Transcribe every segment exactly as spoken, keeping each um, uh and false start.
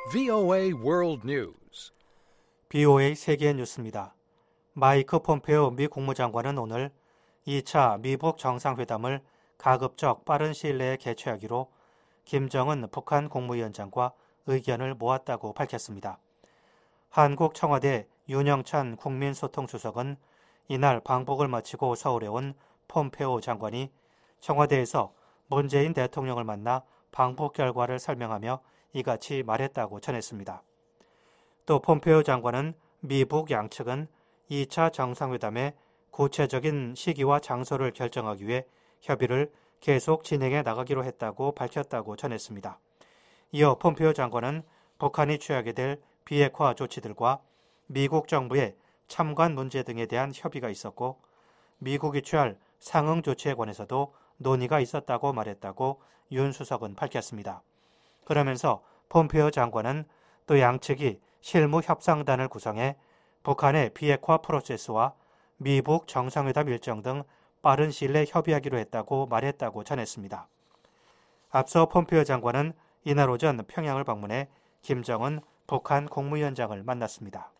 브이오에이 World News. 브이오에이 세계 뉴스입니다. 마이크 폼페오 미 국무장관은 오늘 이 차 미북 정상회담을 가급적 빠른 시일 내에 개최하기로 김정은 북한 국무위원장과 의견을 모았다고 밝혔습니다. 한국 청와대 윤영찬 국민소통수석은 이날 방북을 마치고 서울에 온 폼페오 장관이 청와대에서 문재인 대통령을 만나 방북 결과를 설명하며 이같이 말했다고 전했습니다. 또 폼페오 장관은 미북 양측은 이 차 정상회담의 구체적인 시기와 장소를 결정하기 위해 협의를 계속 진행해 나가기로 했다고 밝혔다고 전했습니다. 이어 폼페오 장관은 북한이 취하게 될 비핵화 조치들과 미국 정부의 참관 문제 등에 대한 협의가 있었고 미국이 취할 상응 조치에 관해서도 논의가 있었다고 말했다고 윤 수석은 밝혔습니다. 그러면서 폼페오 장관은 또 양측이 실무 협상단을 구성해 북한의 비핵화 프로세스와 미북 정상회담 일정 등 빠른 시일 내에 협의하기로 했다고 말했다고 전했습니다. 앞서 폼페오 장관은 이날 오전 평양을 방문해 김정은 북한 국무위원장을 만났습니다.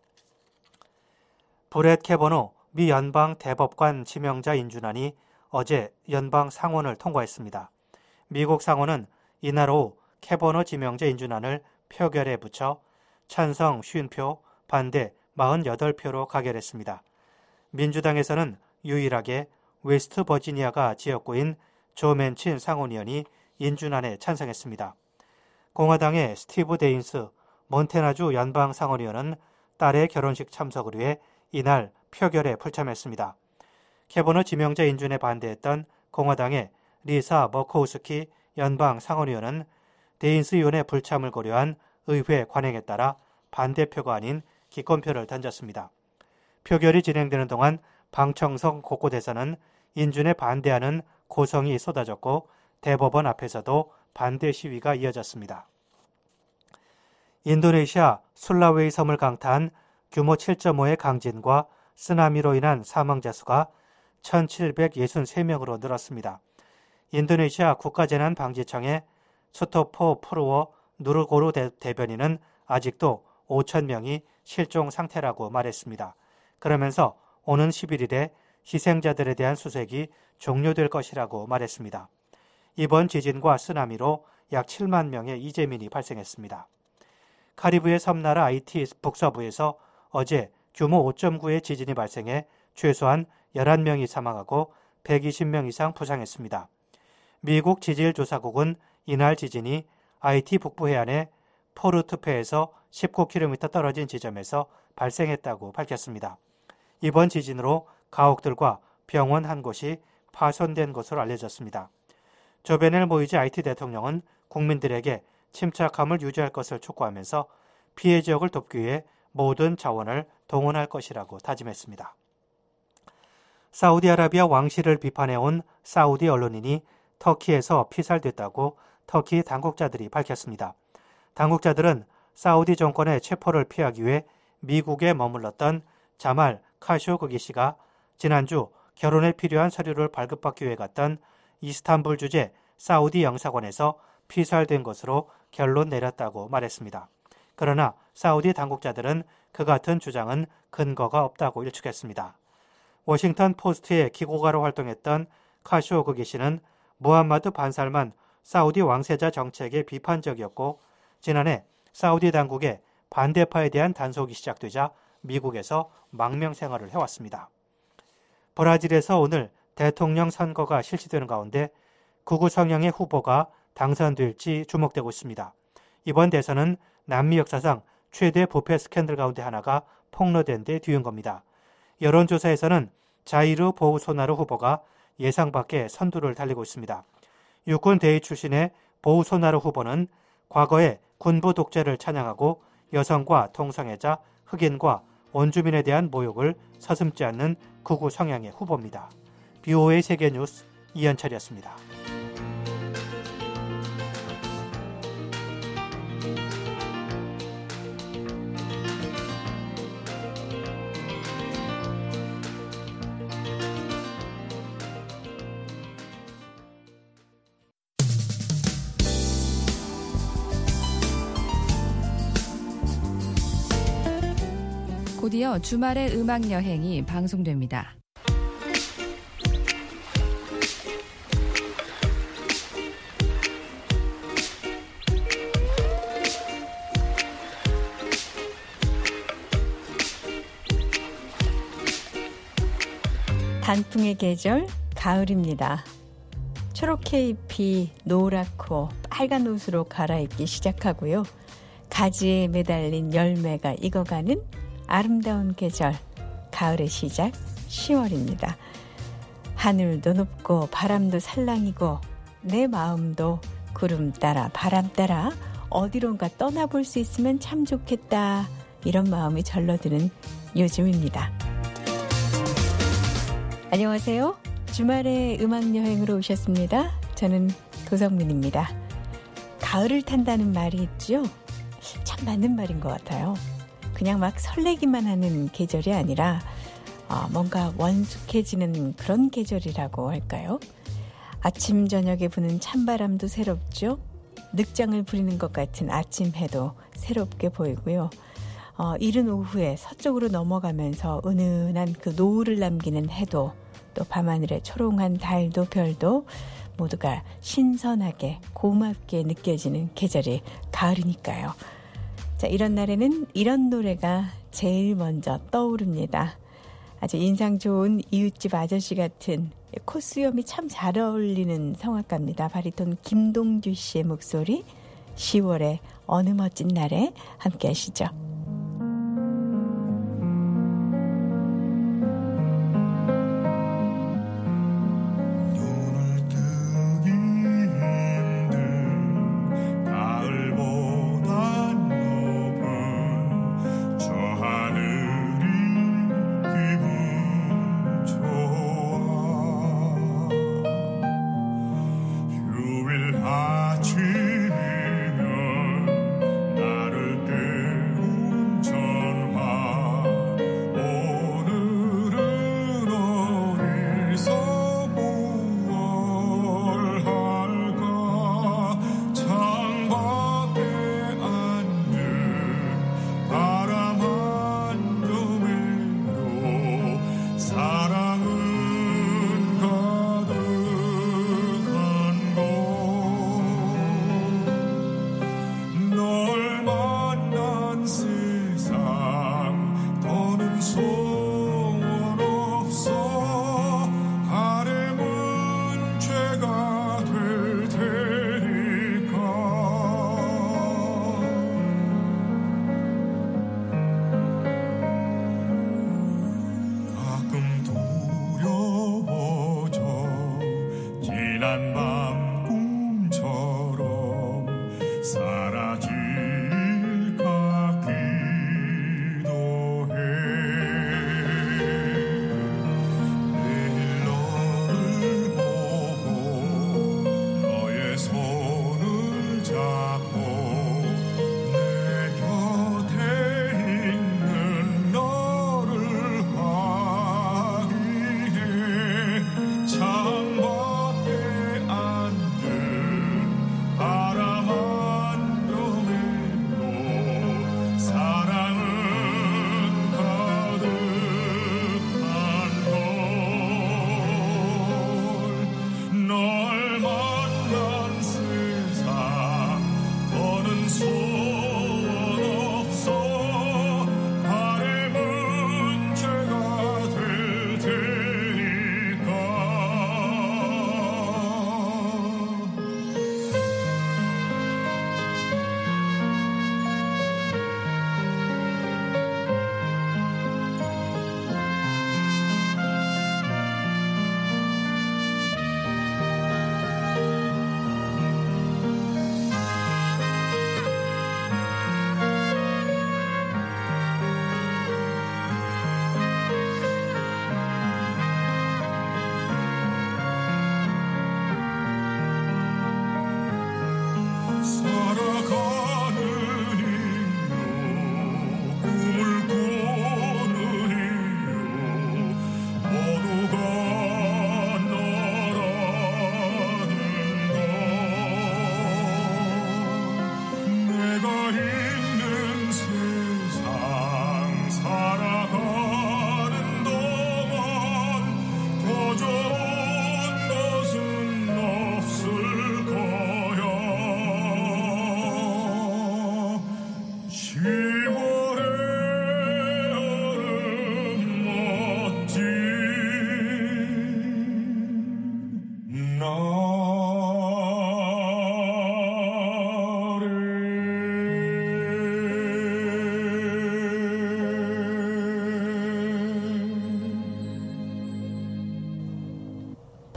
브렛 캐버노 미 연방 대법관 지명자 인준안이 어제 연방 상원을 통과했습니다. 미국 상원은 이날 오후 캐버노 지명자 인준안을 표결에 붙여 찬성 오십 표, 반대 사십팔 표로 가결했습니다. 민주당에서는 유일하게 웨스트 버지니아가 지역구인 조 맨친 상원의원이 인준안에 찬성했습니다. 공화당의 스티브 데인스 몬태나주 연방 상원의원은 딸의 결혼식 참석을 위해 이날 표결에 불참했습니다. 캐버너 지명자 인준에 반대했던 공화당의 리사 머코우스키 연방 상원의원은 데인스 의원의 불참을 고려한 의회 관행에 따라 반대표가 아닌 기권표를 던졌습니다. 표결이 진행되는 동안 방청석 곳곳에서는 인준에 반대하는 고성이 쏟아졌고 대법원 앞에서도 반대 시위가 이어졌습니다. 인도네시아 술라웨이 섬을 강타한 규모 칠 점 오의 강진과 쓰나미로 인한 사망자 수가 천칠백육십삼 명으로 늘었습니다. 인도네시아 국가재난방지청의 수토포 프루워 누르고르 대변인은 아직도 오천 명이 실종 상태라고 말했습니다. 그러면서 오는 십일 일에 희생자들에 대한 수색이 종료될 것이라고 말했습니다. 이번 지진과 쓰나미로 약 칠만 명의 이재민이 발생했습니다. 카리브해 섬나라 아이티 북서부에서 어제 규모 오 점 구의 지진이 발생해 최소한 열한 명이 사망하고 백이십 명 이상 부상했습니다. 미국 지질조사국은 이날 지진이 아이티 북부 해안의 포르투페에서 십구 킬로미터 떨어진 지점에서 발생했다고 밝혔습니다. 이번 지진으로 가옥들과 병원 한 곳이 파손된 것으로 알려졌습니다. 조베넬 모이지 아이티 대통령은 국민들에게 침착함을 유지할 것을 촉구하면서 피해 지역을 돕기 위해 모든 자원을 동원할 것이라고 다짐했습니다. 사우디아라비아 왕실을 비판해온 사우디 언론인이 터키에서 피살됐다고 터키 당국자들이 밝혔습니다. 당국자들은 사우디 정권의 체포를 피하기 위해 미국에 머물렀던 자말 카쇼거기 씨가 지난주 결혼에 필요한 서류를 발급받기 위해 갔던 이스탄불 주재 사우디 영사관에서 피살된 것으로 결론 내렸다고 말했습니다. 그러나 사우디 당국자들은 그 같은 주장은 근거가 없다고 일축했습니다. 워싱턴 포스트의 기고가로 활동했던 카쇼거기 씨는 무함마드 반살만 사우디 왕세자 정책에 비판적이었고 지난해 사우디 당국의 반대파에 대한 단속이 시작되자 미국에서 망명 생활을 해왔습니다. 브라질에서 오늘 대통령 선거가 실시되는 가운데 극우 성향의 후보가 당선될지 주목되고 있습니다. 이번 대선은 남미 역사상 최대 부패 스캔들 가운데 하나가 폭로된 데 뒤인 겁니다. 여론조사에서는 자이르 보우소나루 후보가 예상 밖의 선두를 달리고 있습니다. 육군 대위 출신의 보우소나루 후보는 과거에 군부 독재를 찬양하고 여성과 동성애자, 흑인과 원주민에 대한 모욕을 서슴지 않는 극우 성향의 후보입니다. 브이오에이 세계뉴스 이현철이었습니다. 곧이어 주말의 음악 여행이 방송됩니다. 단풍의 계절 가을입니다. 초록해 잎이 노랗고 빨간 옷으로 갈아입기 시작하고요. 가지에 매달린 열매가 익어가는 아름다운 계절, 가을의 시작 시월입니다. 하늘도 높고 바람도 살랑이고 내 마음도 구름 따라 바람 따라 어디론가 떠나볼 수 있으면 참 좋겠다, 이런 마음이 절로드는 요즘입니다. 안녕하세요. 주말에 음악여행으로 오셨습니다. 저는 도성민입니다. 가을을 탄다는 말이 있죠? 참 맞는 말인 것 같아요. 그냥 막 설레기만 하는 계절이 아니라 어, 뭔가 원숙해지는 그런 계절이라고 할까요? 아침 저녁에 부는 찬바람도 새롭죠? 늑장을 부리는 것 같은 아침 해도 새롭게 보이고요. 어, 이른 오후에 서쪽으로 넘어가면서 은은한 그 노을을 남기는 해도, 또 밤하늘의 초롱한 달도 별도 모두가 신선하게 고맙게 느껴지는 계절이 가을이니까요. 자, 이런 날에는 이런 노래가 제일 먼저 떠오릅니다. 아주 인상 좋은 이웃집 아저씨 같은 콧수염이 참 잘 어울리는 성악가입니다. 바리톤 김동주 씨의 목소리, 시월의 어느 멋진 날에 함께 하시죠. 나를 깨우쳐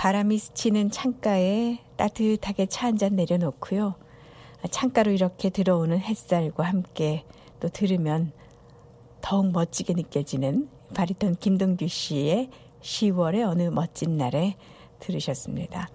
바람이 스치는 창가에 따뜻하게 차 한 잔 내려놓고요. 창가로 이렇게 들어오는 햇살과 함께 또 들으면 더욱 멋지게 느껴지는 바리톤 김동규 씨의 시월의 어느 멋진 날에 들으셨습니다.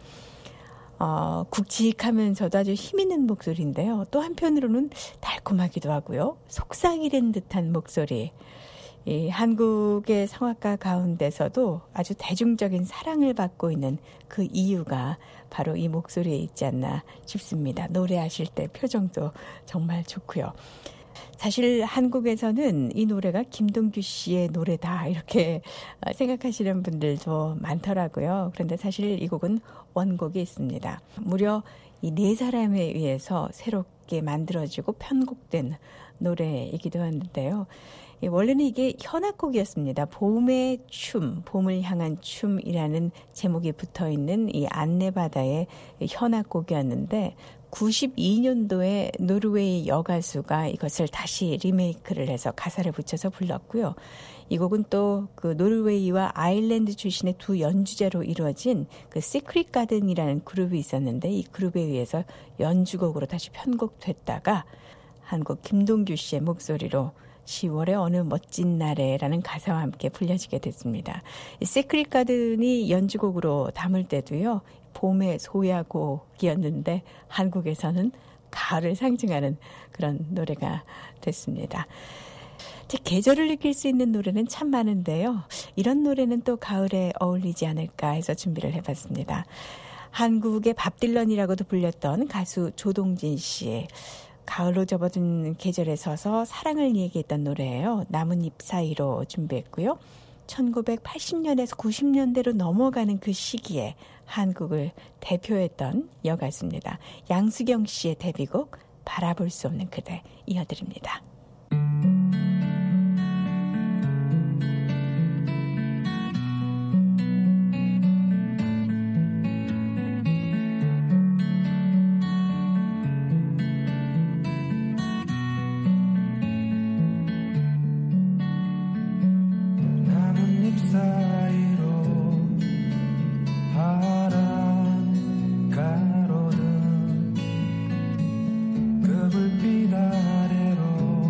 어, 굵직하면서도 아주 힘있는 목소리인데요. 또 한편으로는 달콤하기도 하고요. 속삭이는 듯한 목소리. 이 한국의 성악가 가운데서도 아주 대중적인 사랑을 받고 있는 그 이유가 바로 이 목소리에 있지 않나 싶습니다. 노래하실 때 표정도 정말 좋고요. 사실 한국에서는 이 노래가 김동규 씨의 노래다 이렇게 생각하시는 분들도 많더라고요. 그런데 사실 이 곡은 원곡이 있습니다. 무려 이 네 사람에 의해서 새롭게 만들어지고 편곡된 노래이기도 하는데요. 원래는 이게 현악곡이었습니다. 봄의 춤, 봄을 향한 춤이라는 제목이 붙어있는 이 안내바다의 현악곡이었는데 구십이 년도에 노르웨이 여가수가 이것을 다시 리메이크를 해서 가사를 붙여서 불렀고요. 이 곡은 또 그 노르웨이와 아일랜드 출신의 두 연주자로 이루어진 그 시크릿 가든이라는 그룹이 있었는데 이 그룹에 의해서 연주곡으로 다시 편곡됐다가 한국 김동규 씨의 목소리로 시월의 어느 멋진 날에라는 가사와 함께 불려지게 됐습니다. 시크릿 가든이 연주곡으로 담을 때도요. 봄의 소야곡이었는데 한국에서는 가을을 상징하는 그런 노래가 됐습니다. 계절을 느낄 수 있는 노래는 참 많은데요. 이런 노래는 또 가을에 어울리지 않을까 해서 준비를 해봤습니다. 한국의 밥 딜런이라고도 불렸던 가수 조동진 씨의 가을로 접어든 계절에 서서 사랑을 얘기했던 노래예요. 나뭇잎 사이로 준비했고요. 천구백팔십 년에서 구십 년대로 넘어가는 그 시기에 한국을 대표했던 여가수입니다. 양수경 씨의 데뷔곡 바라볼 수 없는 그대 이어드립니다. 불빛 아래로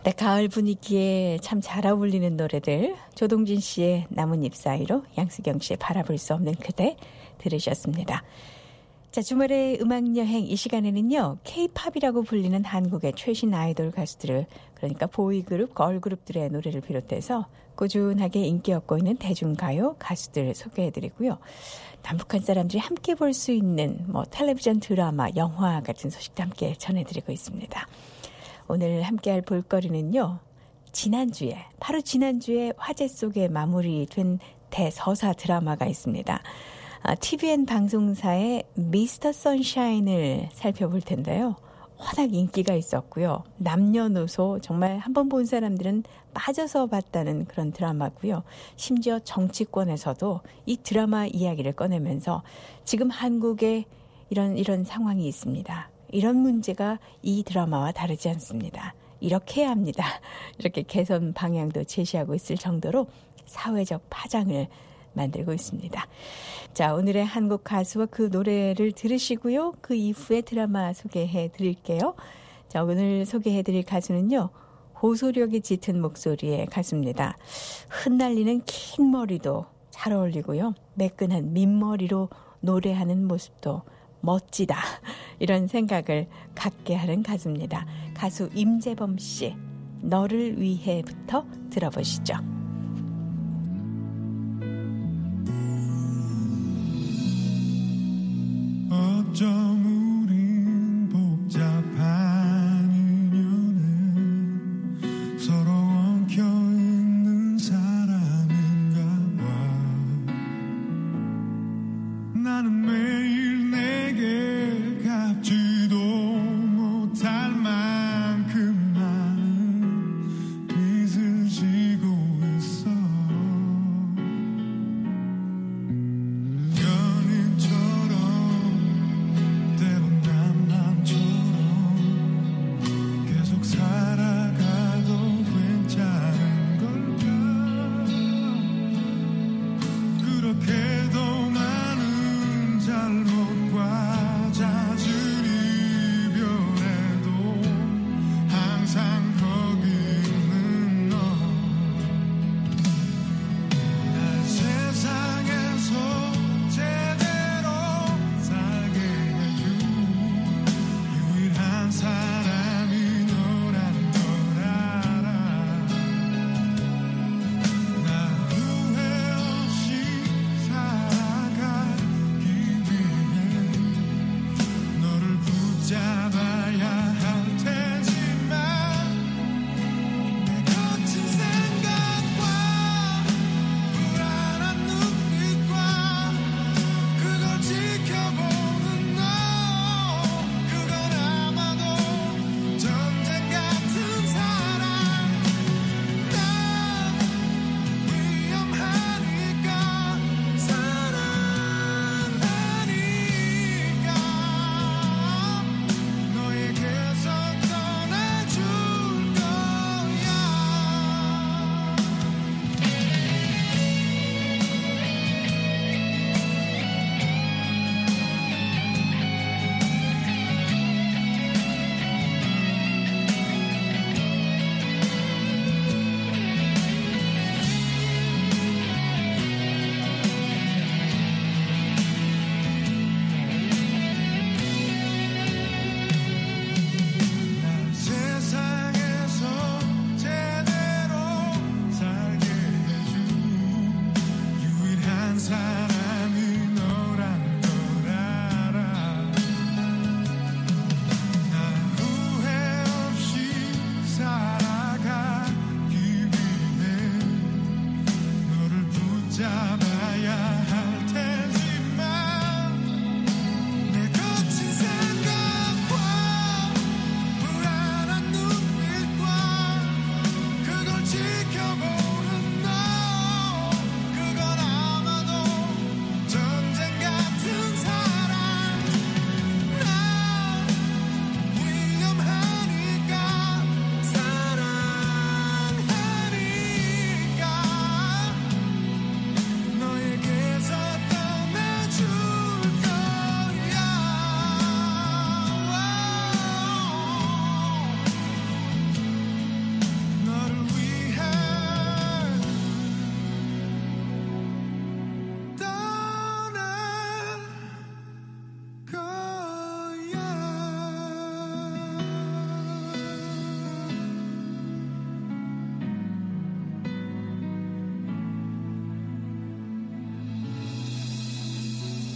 네, 가을 분위기에 참 잘 어울리는 노래들 조동진 씨의 나뭇잎 사이로 양수경 씨의 바라볼 수 없는 그대 들으셨습니다. 자, 주말의 음악여행 이 시간에는요. K-팝이라고 불리는 한국의 최신 아이돌 가수들을 그러니까 보이그룹, 걸그룹들의 노래를 비롯해서 꾸준하게 인기 얻고 있는 대중가요 가수들 소개해드리고요. 남북한 사람들이 함께 볼 수 있는 뭐 텔레비전 드라마, 영화 같은 소식도 함께 전해드리고 있습니다. 오늘 함께할 볼거리는요. 지난주에, 바로 지난주에 화제 속에 마무리된 대서사 드라마가 있습니다. 아, 티비엔 방송사의 미스터 선샤인을 살펴볼 텐데요. 워낙 인기가 있었고요. 남녀노소 정말 한번 본 사람들은 빠져서 봤다는 그런 드라마고요. 심지어 정치권에서도 이 드라마 이야기를 꺼내면서 지금 한국에 이런 이런 상황이 있습니다. 이런 문제가 이 드라마와 다르지 않습니다. 이렇게 해야 합니다. 이렇게 개선 방향도 제시하고 있을 정도로 사회적 파장을 만들고 있습니다. 자, 오늘의 한국 가수와 그 노래를 들으시고요. 그 이후에 드라마 소개해 드릴게요. 자, 오늘 소개해 드릴 가수는요. 호소력이 짙은 목소리의 가수입니다. 흩날리는 긴 머리도 잘 어울리고요. 매끈한 민머리로 노래하는 모습도 멋지다. 이런 생각을 갖게 하는 가수입니다. 가수 임재범 씨, 너를 위해부터 들어보시죠. 어쩜 우린 복잡한 인연에 서로 엉켜있는 사람인가 봐. 나는 매일 내게 갚지도 못할 만큼 많은 빚을 지고 있어. 연인처럼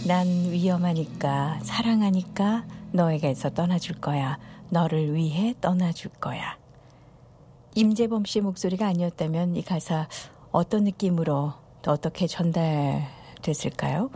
난 위험하니까 사랑하니까 너에게서 떠나줄 거야. 너를 위해 떠나줄 거야. 임재범 씨 목소리가 아니었다면 이 가사 어떤 느낌으로 또 어떻게 전달됐을까요?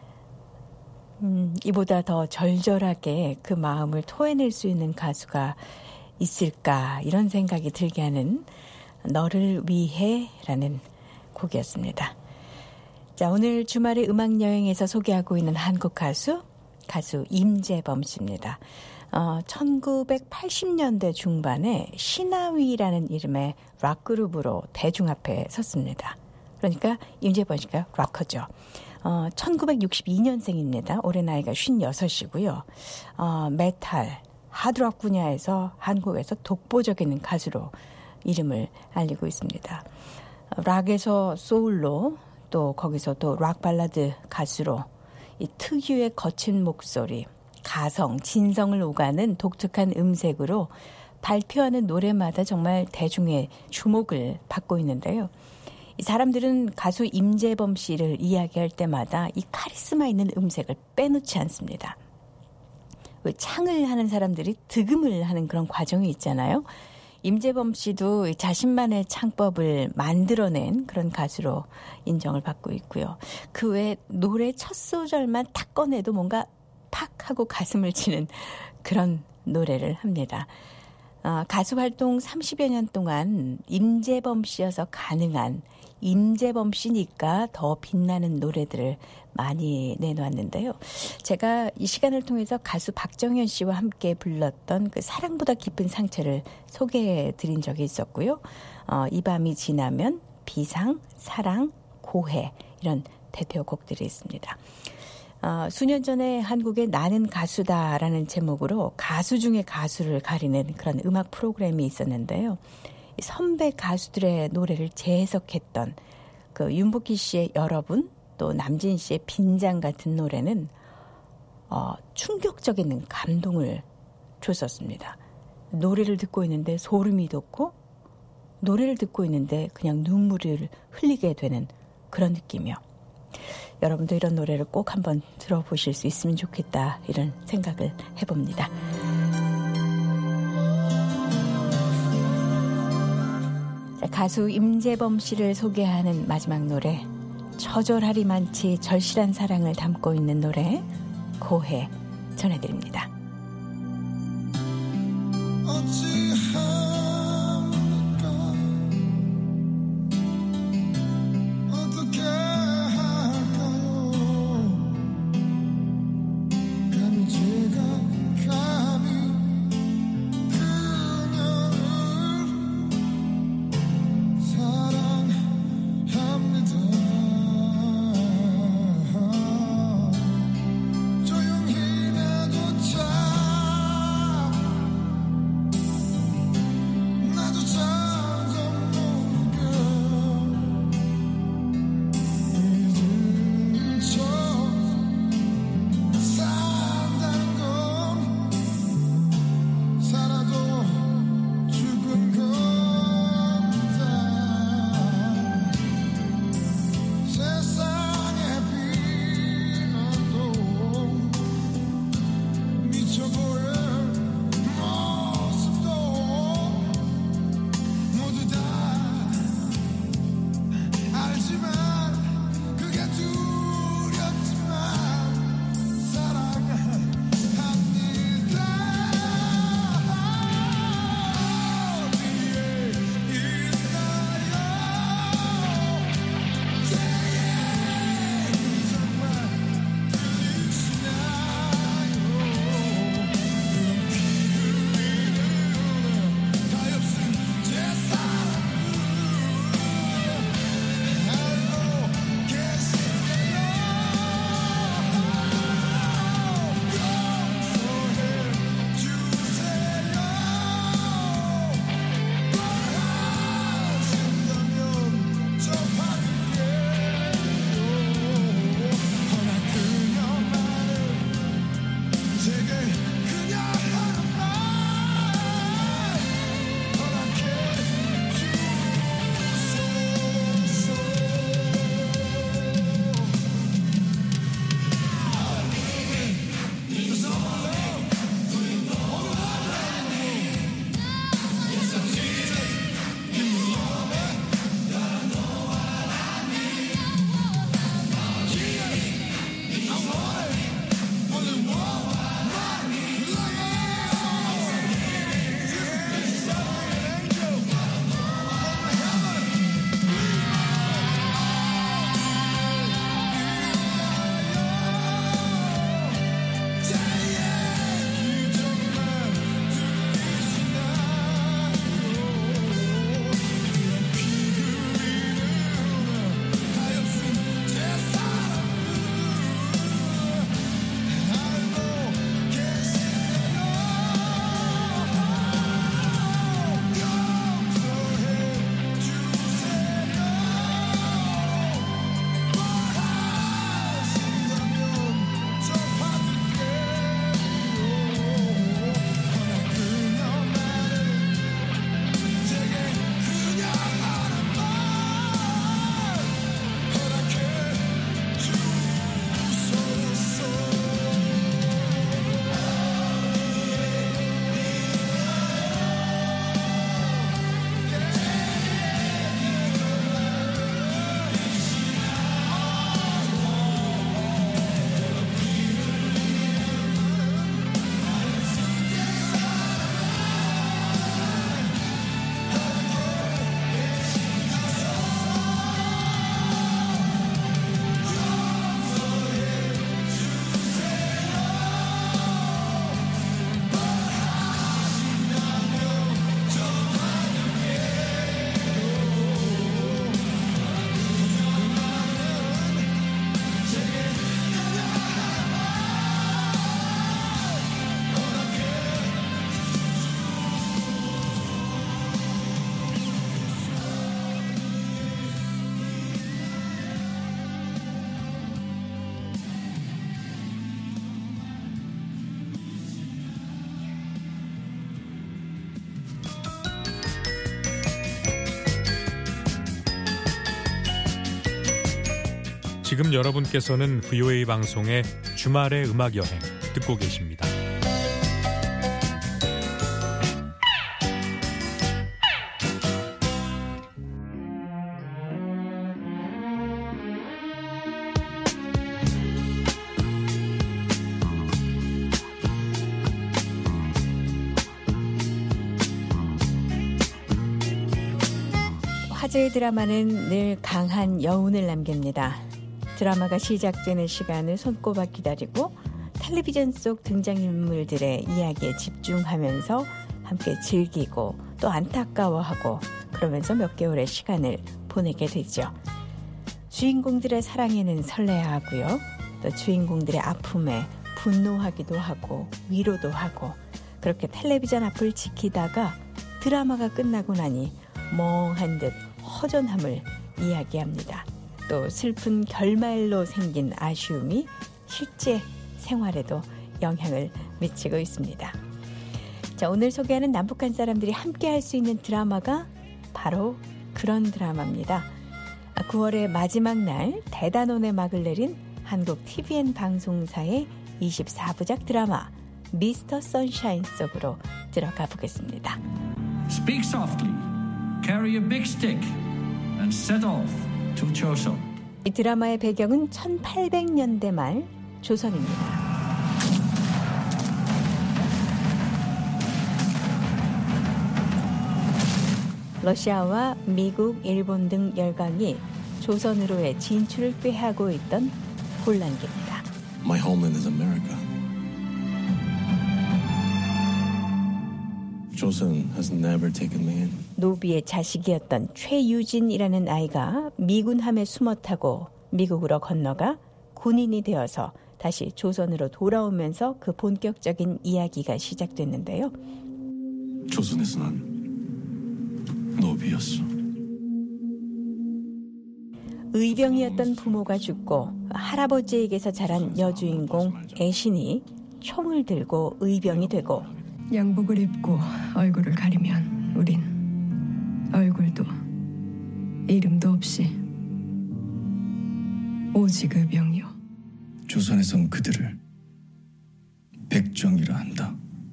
음, 이보다 더 절절하게 그 마음을 토해낼 수 있는 가수가 있을까 이런 생각이 들게 하는 너를 위해 라는 곡이었습니다. 자, 오늘 주말의 음악여행에서 소개하고 있는 한국 가수, 가수 임재범 씨입니다. 어, 천구백팔십 년대 중반에 신하위라는 이름의 락그룹으로 대중 앞에 섰습니다. 그러니까 임재범 씨가 락커죠. 어, 천구백육십이 년생입니다. 올해 나이가 쉰여섯이고요. 어, 메탈, 하드락 분야에서 한국에서 독보적인 가수로 이름을 알리고 있습니다. 락에서 소울로 또 거기서 또 락 발라드 가수로 이 특유의 거친 목소리, 가성, 진성을 오가는 독특한 음색으로 발표하는 노래마다 정말 대중의 주목을 받고 있는데요. 이 사람들은 가수 임재범 씨를 이야기할 때마다 이 카리스마 있는 음색을 빼놓지 않습니다. 창을 하는 사람들이 득음을 하는 그런 과정이 있잖아요. 임재범 씨도 자신만의 창법을 만들어낸 그런 가수로 인정을 받고 있고요. 그 외에 노래 첫 소절만 탁 꺼내도 뭔가 팍 하고 가슴을 치는 그런 노래를 합니다. 어, 가수 활동 삼십여 년 동안 임재범 씨여서 가능한 임재범 씨니까 더 빛나는 노래들을 많이 내놓았는데요. 제가 이 시간을 통해서 가수 박정현 씨와 함께 불렀던 그 사랑보다 깊은 상처를 소개해 드린 적이 있었고요. 어, 이 밤이 지나면, 비상, 사랑, 고해 이런 대표곡들이 있습니다. 어, 수년 전에 한국의 나는 가수다라는 제목으로 가수 중에 가수를 가리는 그런 음악 프로그램이 있었는데요. 선배 가수들의 노래를 재해석했던 그 윤복희 씨의 여러분, 또 남진 씨의 빈장 같은 노래는 어, 충격적인 감동을 줬었습니다. 노래를 듣고 있는데 소름이 돋고 노래를 듣고 있는데 그냥 눈물을 흘리게 되는 그런 느낌이요. 여러분도 이런 노래를 꼭 한번 들어보실 수 있으면 좋겠다 이런 생각을 해봅니다. 가수 임재범 씨를 소개하는 마지막 노래, 처절하리만치 절실한 사랑을 담고 있는 노래 고해 전해드립니다. 조용히 나도 참 지금 여러분께서는 브이오에이 방송의 주말의 음악여행 듣고 계십니다. 화제의 드라마는 늘 강한 여운을 남깁니다. 드라마가 시작되는 시간을 손꼽아 기다리고 텔레비전 속 등장인물들의 이야기에 집중하면서 함께 즐기고 또 안타까워하고 그러면서 몇 개월의 시간을 보내게 되죠. 주인공들의 사랑에는 설레야 하고요. 또 주인공들의 아픔에 분노하기도 하고 위로도 하고 그렇게 텔레비전 앞을 지키다가 드라마가 끝나고 나니 멍한 듯 허전함을 이야기합니다. 또 슬픈 결말로 생긴 아쉬움이 실제 생활에도 영향을 미치고 있습니다. 자, 오늘 소개하는 남북한 사람들이 함께 할 수 있는 드라마가 바로 그런 드라마입니다. 구월의 마지막 날 대단원의 막을 내린 한국 티비엔 방송사의 이십사 부작 드라마 미스터 선샤인 속으로 들어가 보겠습니다. Speak softly. Carry a big stick and set off to Choson. 이 드라마의 배경은 천팔백 년대 말 조선입니다. 러시아와 미국, 일본 등 열강이 조선으로의 진출을 꾀하고 있던 혼란기입니다. My homeland is America. Joseon has never taken me in. 노비의 자식이었던 최유진이라는 아이가 미군 함에 숨어 타고 미국으로 건너가 군인이 되어서 다시 조선으로 돌아오면서 그 본격적인 이야기가 시작됐는데요. 조선에서 난 노비였어. 의병이었던 부모가 죽고 할아버지에게서 자란 여주인공 애신이 총을 들고 의병이 되고 양복을 입고 얼굴을 가리면 우린 얼굴도 이름도 없이 오직 의병이요. 조선에선 그들을 백정이라 한다.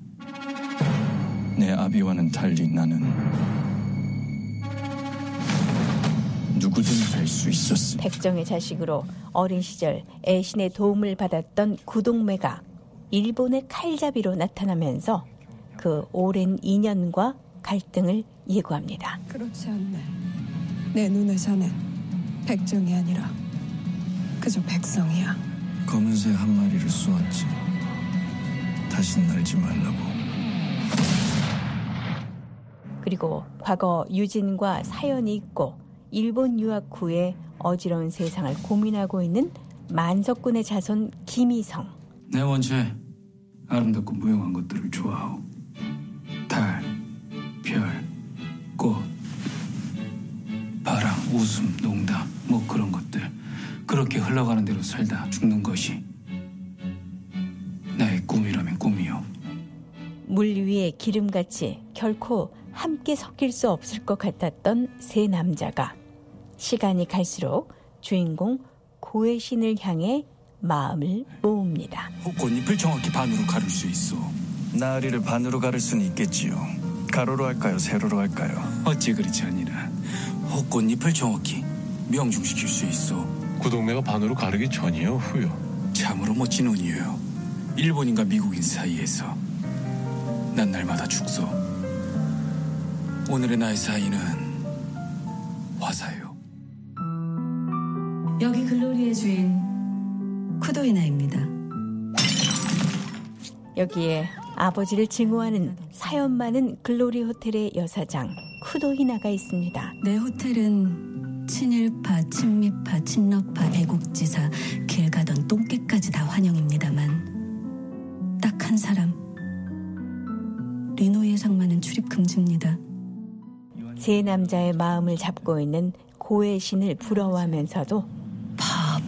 내 아비와는 달리 나는 누구든 될 수 있었어. 백정의 자식으로 어린 시절 애신의 도움을 받았던 구동매가 일본의 칼잡이로 나타나면서 그 오랜 인연과 갈등을 예고합니다. 그렇지 않네. 내 눈에 자넨 백정이 아니라 그저 백성이야. 검은새 한 마리를 쏘았지. 다시 날지 말라고. 그리고 과거 유진과 사연이 있고 일본 유학 후에 어지러운 세상을 고민하고 있는 만석군의 자손 김희성. 내 원체 아름답고 무용한 것들을 좋아하오. 달, 별, 꽃, 바람, 웃음, 농담, 뭐 그런 것들. 그렇게 흘러가는 대로 살다 죽는 것이 나의 꿈이라면 꿈이요. 물 위에 기름같이 결코 함께 섞일 수 없을 것 같았던 세 남자가 시간이 갈수록 주인공 고해신을 향해 마음을 모읍니다. 꽃잎을 정확히 반으로 가를 수 있어. 나으리를 반으로 가를 수는 있겠지요. 가로로 할까요? 세로로 할까요? 어찌 그렇지 아니라 꽃잎을 정확히 명중시킬 수 있어. 구동매가 반으로 가르기 전이요? 후요? 참으로 멋진 운이에요. 일본인과 미국인 사이에서 난 날마다 죽소. 오늘의 나의 사이는 화사요. 여기 글로리의 주인 쿠도이나입니다. 여기에 아버지를 증오하는 사연 많은 글로리 호텔의 여사장 쿠도히나가 있습니다. 내 호텔은 친일파, 친미파, 친러파, 애국지사, 길 가던 똥개까지 다 환영입니다만 딱 한 사람, 리노 예상만은 출입 금지입니다. 세 남자의 마음을 잡고 있는 고의 신을 부러워하면서도 바보,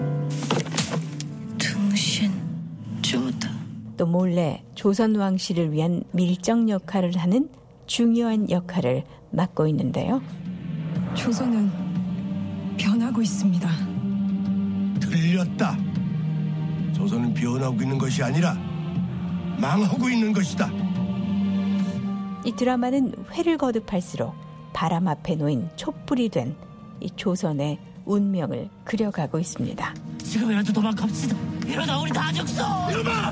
등신, 쪼다. 또 몰래 조선 왕실을 위한 밀정 역할을 하는 중요한 역할을 맡고 있는데요. 조선은 변하고 있습니다. 틀렸다. 조선은 변하고 있는 것이 아니라 망하고 있는 것이다. 이 드라마는 회를 거듭할수록 바람 앞에 놓인 촛불이 된 이 조선의 운명을 그려가고 있습니다. 지금이라도 도망갑시다. 이러다 우리 다 죽어. 이놈아!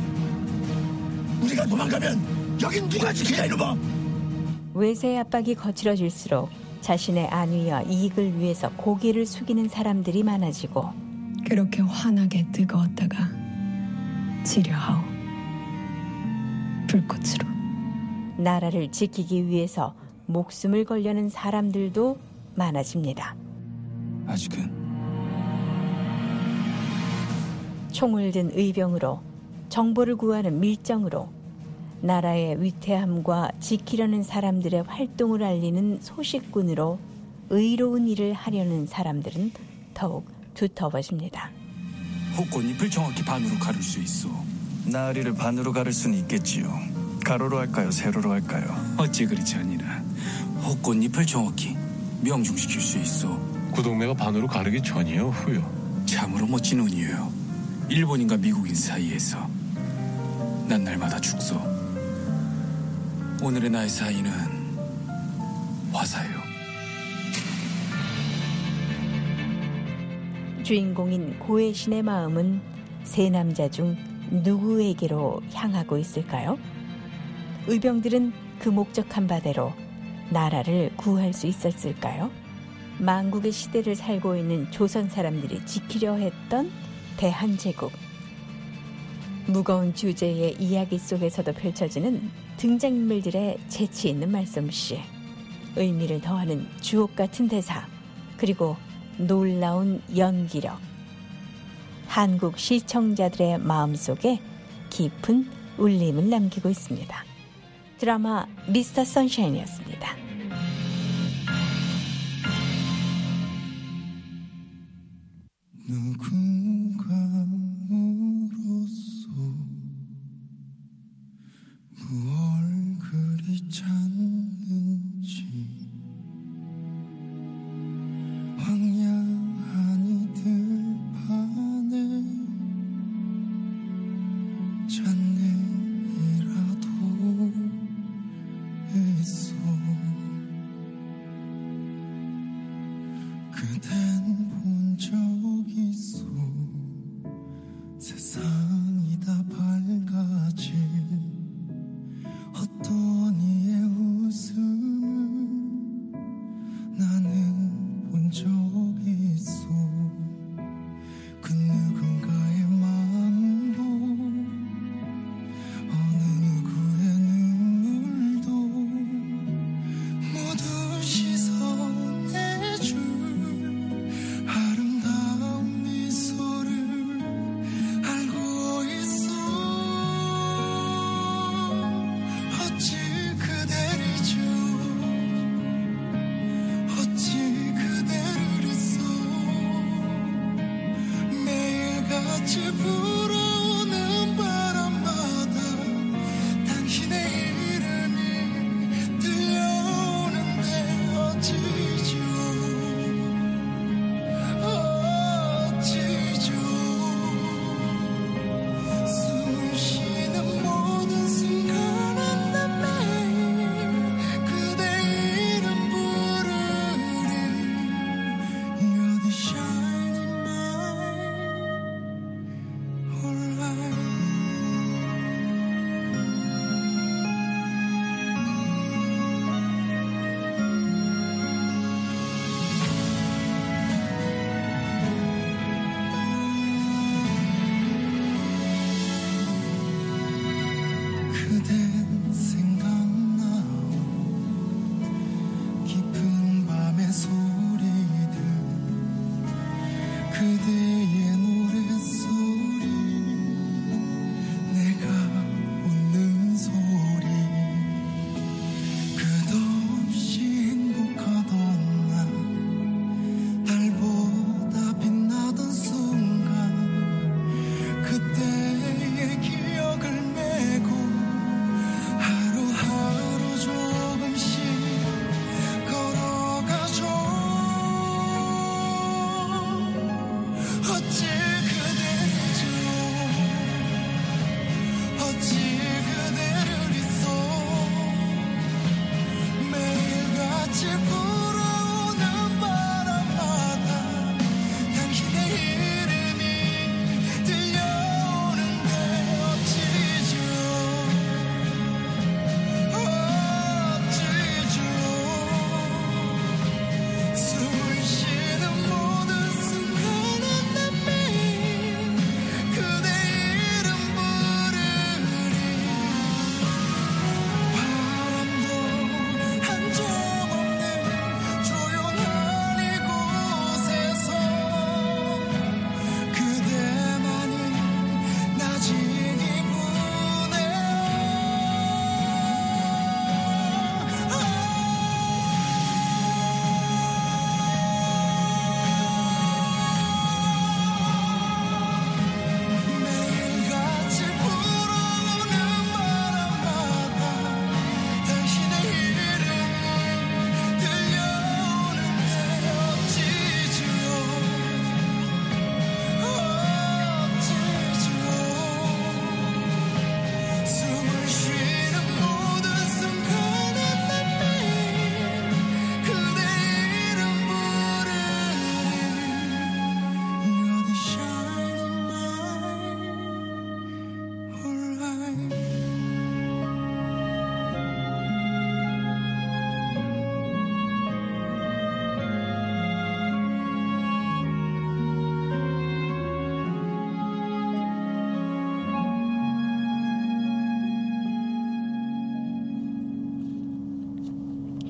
우리가 도망가면 여긴 누가 지키냐 이놈아! 외세의 압박이 거칠어질수록 자신의 안위와 이익을 위해서 고개를 숙이는 사람들이 많아지고 그렇게 환하게 뜨거웠다가 지려하오. 불꽃으로. 나라를 지키기 위해서 목숨을 걸려는 사람들도 많아집니다. 아직은 총을 든 의병으로, 정보를 구하는 밀정으로, 나라의 위태함과 지키려는 사람들의 활동을 알리는 소식꾼으로 의로운 일을 하려는 사람들은 더욱 두터워집니다. 호꽃잎을 정확히 반으로 가를 수 있어. 나으리를 반으로 가를 수는 있겠지요. 가로로 할까요? 세로로 할까요? 어찌 그렇지 아니라 호꽃잎을 정확히 명중시킬 수 있어. 구동매가 반으로 가르기 전이요, 후요? 참으로 멋진 운이에요. 일본인과 미국인 사이에서 난 날마다 죽소. 오늘의 나의 사이는 화사예요. 주인공인 고해신의 마음은 세 남자 중 누구에게로 향하고 있을까요? 의병들은 그 목적한 바대로 나라를 구할 수 있었을까요? 만국의 시대를 살고 있는 조선 사람들이 지키려 했던 대한제국. 무거운 주제의 이야기 속에서도 펼쳐지는 등장인물들의 재치 있는 말솜씨, 의미를 더하는 주옥 같은 대사, 그리고 놀라운 연기력. 한국 시청자들의 마음속에 깊은 울림을 남기고 있습니다. 드라마 미스터 선샤인이었습니다. 누군가 울었어. 무얼 그리 찾는지. 황량한 이들 판에 잔내라도 했어. 그댄 본 적 있어. 세상이 다 밝아질 어떤 이의 웃음을 나는 본 적 있어. 그 누군가의 마음도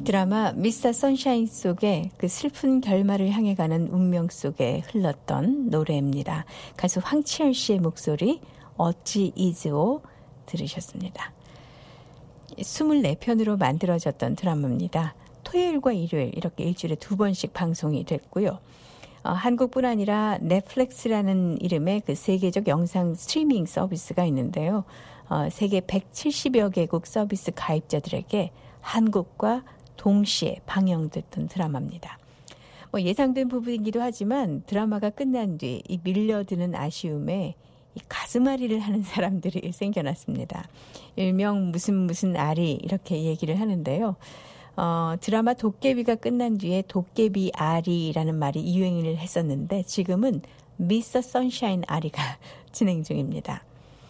드라마 미스터 선샤인 속에 그 슬픈 결말을 향해 가는 운명 속에 흘렀던 노래입니다. 가수 황치열 씨의 목소리 어찌 이즈오 들으셨습니다. 이십사 편으로 만들어졌던 드라마입니다. 토요일과 일요일 이렇게 일주일에 두 번씩 방송이 됐고요. 어, 한국뿐 아니라 넷플릭스라는 이름의 그 세계적 영상 스트리밍 서비스가 있는데요. 어, 세계 백칠십여 개국 서비스 가입자들에게 한국과 동시에 방영됐던 드라마입니다. 뭐 예상된 부분이기도 하지만 드라마가 끝난 뒤 이 밀려드는 아쉬움에 이 가슴앓이를 하는 사람들이 생겨났습니다. 일명 무슨 무슨 아리 이렇게 얘기를 하는데요. 어, 드라마 도깨비가 끝난 뒤에 도깨비 아리라는 말이 유행을 했었는데 지금은 미스터 선샤인 아리가 진행 중입니다.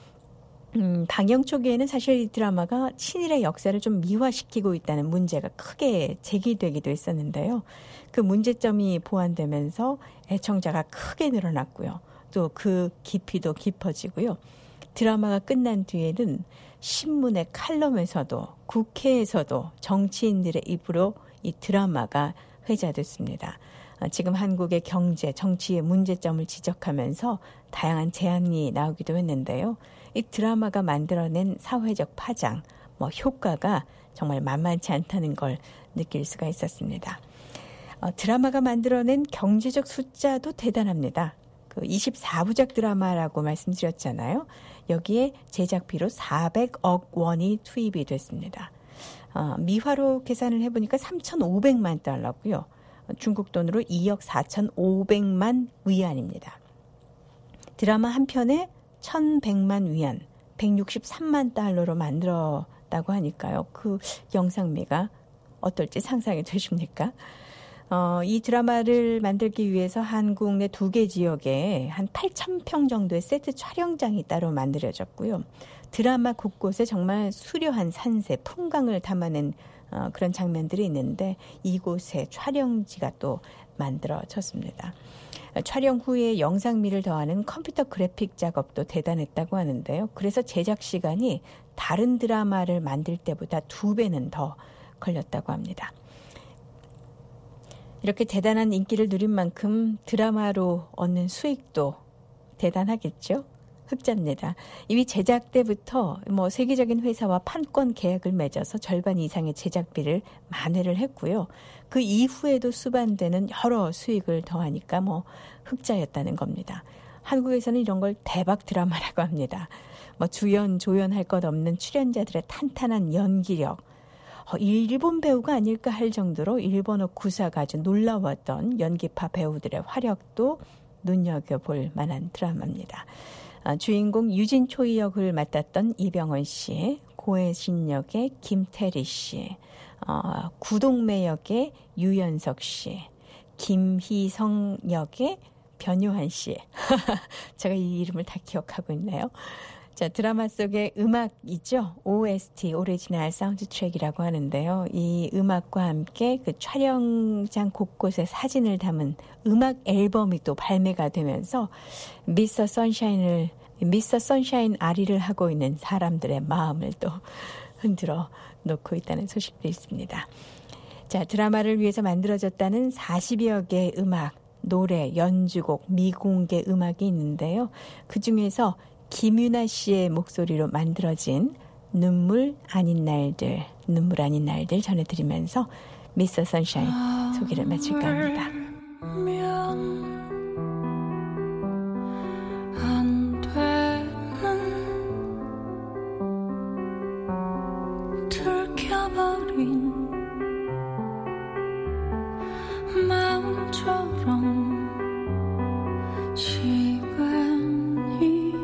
음, 방영 초기에는 사실 이 드라마가 친일의 역사를 좀 미화시키고 있다는 문제가 크게 제기되기도 했었는데요. 그 문제점이 보완되면서 애청자가 크게 늘어났고요. 또 그 깊이도 깊어지고요. 드라마가 끝난 뒤에는 신문의 칼럼에서도 국회에서도 정치인들의 입으로 이 드라마가 회자됐습니다. 지금 한국의 경제, 정치의 문제점을 지적하면서 다양한 제안이 나오기도 했는데요. 이 드라마가 만들어낸 사회적 파장, 뭐 효과가 정말 만만치 않다는 걸 느낄 수가 있었습니다. 어, 드라마가 만들어낸 경제적 숫자도 대단합니다. 그 이십사 부작 드라마라고 말씀드렸잖아요. 여기에 제작비로 사백억 원이 투입이 됐습니다. 어, 미화로 계산을 해보니까 삼천오백만 달러고요. 중국 돈으로 이억 사천오백만 위안입니다. 드라마 한 편에 천백만 위안, 백육십삼만 달러로 만들었다고 하니까요. 그 영상미가 어떨지 상상이 되십니까? 어, 이 드라마를 만들기 위해서 한국 내 두 개 지역에 한 팔천 평 정도의 세트 촬영장이 따로 만들어졌고요. 드라마 곳곳에 정말 수려한 산세, 풍광을 담아낸 어, 그런 장면들이 있는데 이곳에 촬영지가 또 만들어졌습니다. 촬영 후에 영상미를 더하는 컴퓨터 그래픽 작업도 대단했다고 하는데요. 그래서 제작 시간이 다른 드라마를 만들 때보다 두 배는 더 걸렸다고 합니다. 이렇게 대단한 인기를 누린 만큼 드라마로 얻는 수익도 대단하겠죠? 흑자입니다. 이미 제작 때부터 뭐 세계적인 회사와 판권 계약을 맺어서 절반 이상의 제작비를 만회를 했고요. 그 이후에도 수반되는 여러 수익을 더하니까 뭐 흑자였다는 겁니다. 한국에서는 이런 걸 대박 드라마라고 합니다. 뭐 주연, 조연할 것 없는 출연자들의 탄탄한 연기력, 어, 일본 배우가 아닐까 할 정도로 일본어 구사가 아주 놀라웠던 연기파 배우들의 활약도 눈여겨볼 만한 드라마입니다. 아, 주인공 유진초이 역을 맡았던 이병헌 씨, 고혜신 역의 김태리 씨, 어, 구동매 역의 유연석 씨, 김희성 역의 변요한 씨. 제가 이 이름을 다 기억하고 있네요. 자, 드라마 속의 음악이죠. 오에스티, 오리지널 사운드 트랙이라고 하는데요. 이 음악과 함께 그 촬영장 곳곳에 사진을 담은 음악 앨범이 또 발매가 되면서 미스터 선샤인을, 미스터 선샤인 아리를 하고 있는 사람들의 마음을 또 흔들어 놓고 있다는 소식도 있습니다. 자, 드라마를 위해서 만들어졌다는 사십여 개의 음악, 노래, 연주곡, 미공개 음악이 있는데요. 그중에서 김유나 씨의 목소리로 만들어진 눈물 아닌 날들, 눈물 아닌 날들 전해드리면서 미스터 선샤인 소개를 마칠까 합니다. 안 되는 들켜버린 마음처럼 시간이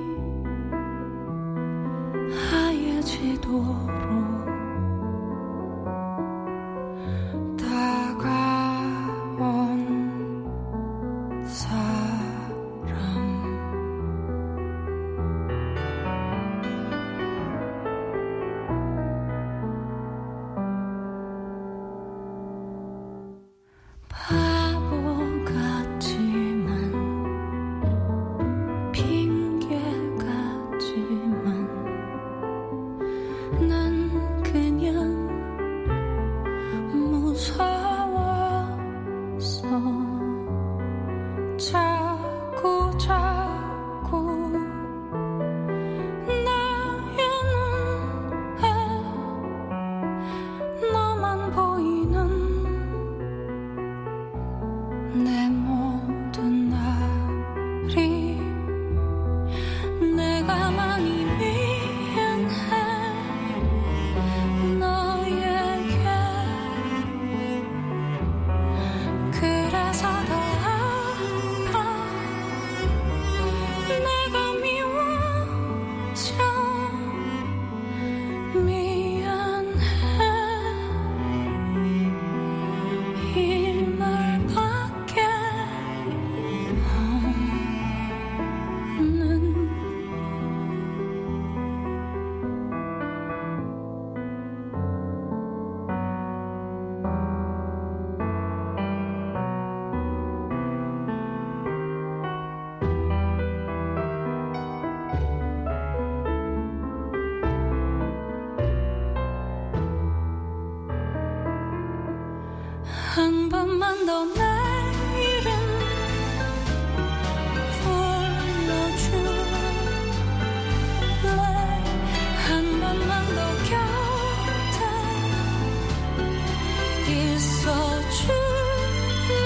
하얘지도록 다가온 사람 바보 같지만 핑계 같지만 난 더 내 이름 불러줄래 한 번만 더 곁에 있어줄래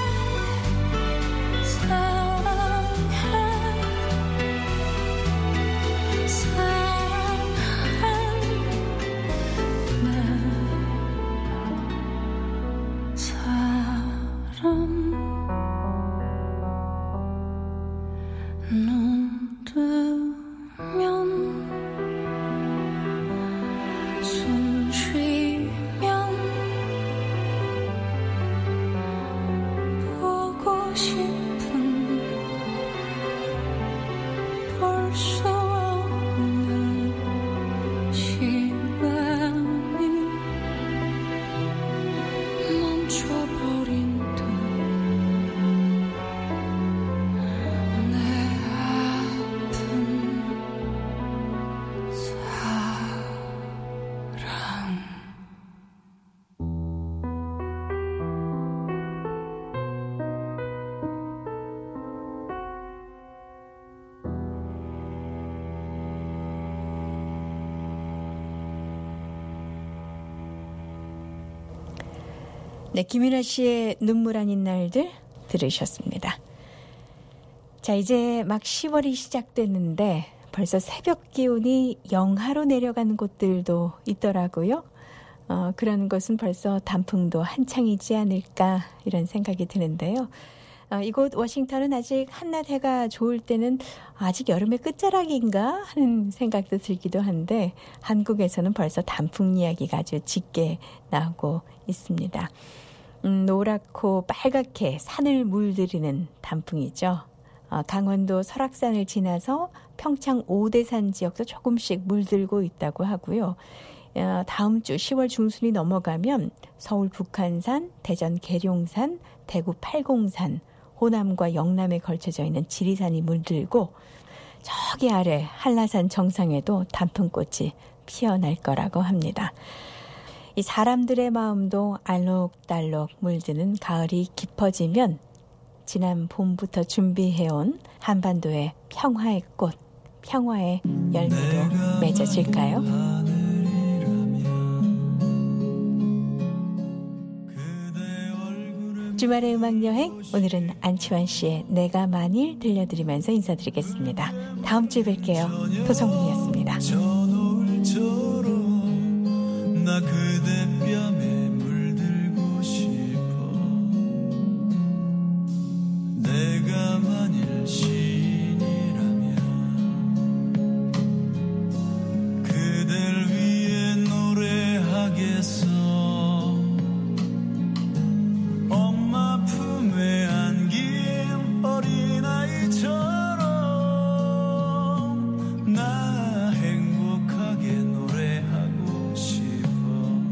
사랑해 사랑해 내 사랑 눈 뜨면 숨 쉬면 보고 싶은 볼 수 없는 시간이 멈춰버린 듯 내 아픈 사랑 네, 김윤아 씨의 눈물 아닌 날들 들으셨습니다. 자, 이제 막 시월이 시작됐는데 벌써 새벽 기온이 영하로 내려가는 곳들도 있더라고요. 어, 그런 것은 벌써 단풍도 한창이지 않을까 이런 생각이 드는데요. 어, 이곳 워싱턴은 아직 한낮 해가 좋을 때는 아직 여름의 끝자락인가 하는 생각도 들기도 한데 한국에서는 벌써 단풍 이야기가 아주 짙게 나오고 있습니다. 음, 노랗고 빨갛게 산을 물들이는 단풍이죠. 어, 강원도 설악산을 지나서 평창 오대산 지역도 조금씩 물들고 있다고 하고요. 어, 다음 주 시월 중순이 넘어가면 서울 북한산, 대전 계룡산, 대구 팔공산, 호남과 영남에 걸쳐져 있는 지리산이 물들고 저기 아래 한라산 정상에도 단풍꽃이 피어날 거라고 합니다. 이 사람들의 마음도 알록달록 물드는 가을이 깊어지면 지난 봄부터 준비해온 한반도의 평화의 꽃, 평화의 열매도 맺어질까요? 주말의 음악여행, 오늘은 안치환 씨의 내가 만일 들려드리면서 인사드리겠습니다. 다음 주에 뵐게요. 도성문이었습니다. 나 그대 뺨에 물들고 싶어 내가 만일 신이라면 그댈 위해 노래하겠어 엄마 품에 안긴 어린아이처럼 나 행복하게 노래하고 싶어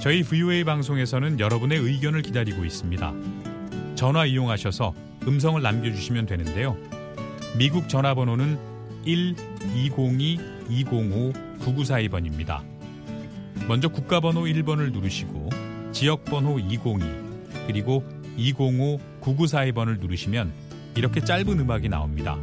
저희 브이오에이 방송에서는 여러분의 의견을 기다리고 있습니다. 전화 이용하셔서 음성을 남겨주시면 되는데요. 미국 전화번호는 일 이공이 이공오 구구사이 번입니다. 먼저 국가번호 일 번을 누르시고 지역번호 이공이 그리고 이공오 구구사이 번을 누르시면 이렇게 짧은 음악이 나옵니다.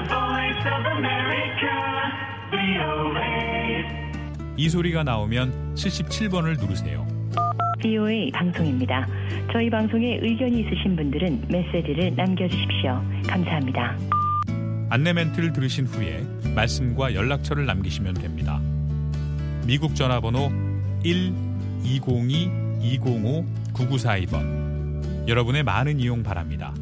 이 소리가 나오면 칠십칠 번을 누르세요. 브이오에이 방송입니다. 저희 방송에 의견이 있으신 분들은 메시지를 남겨주십시오. 감사합니다. 안내 멘트를 들으신 후에 말씀과 연락처를 남기시면 됩니다. 미국 전화번호 일 이공이 이공오 구구사이 번. 여러분의 많은 이용 바랍니다.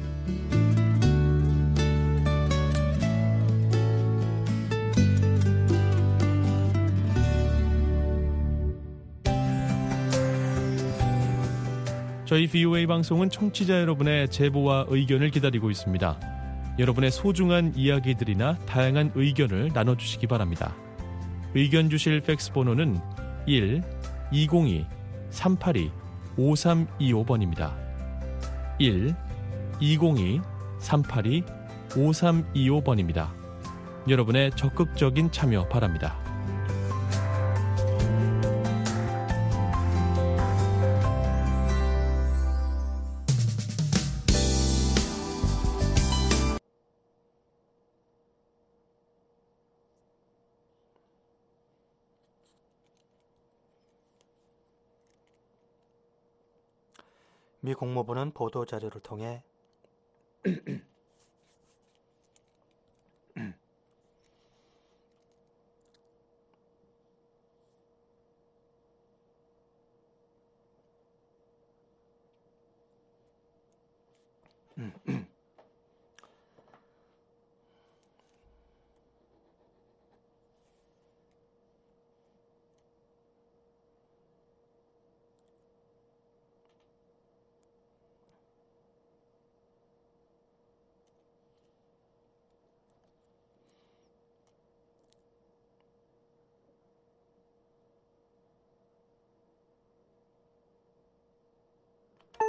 저희 브이오에이 방송은 청취자 여러분의 제보와 의견을 기다리고 있습니다. 여러분의 소중한 이야기들이나 다양한 의견을 나눠주시기 바랍니다. 의견 주실 팩스 번호는 일 이공이 삼팔이 오삼이오 번입니다. 일 이공이 삼팔이 오삼이오 번입니다. 여러분의 적극적인 참여 바랍니다. 미 국무부는 보도자료를 통해